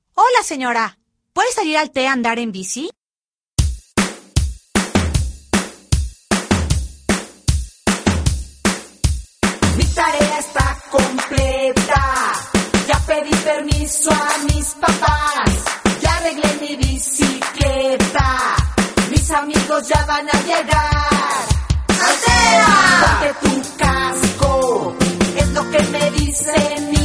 Hola, señora. ¿Puede salir al té a andar en bici? Mi tarea está completa. Ya pedí permiso a mis papás. Ya arreglé mi bicicleta. Mis amigos ya van a llegar. ¡Altera! Ponte tu casco. Es lo que me dicen